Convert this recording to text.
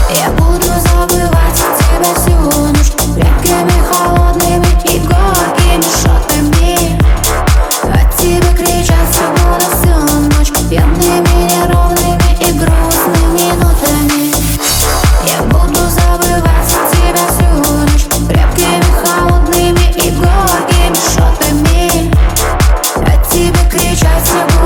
Я буду забывать тебя всю ночь крепкими, холодными и горькими шотами. От тебя кричать я буду всю ночь пьяными, неровными и грустными минутами. Я буду забывать тебя всю ночь крепкими, холодными и горькими шотами. От тебя кричать я буду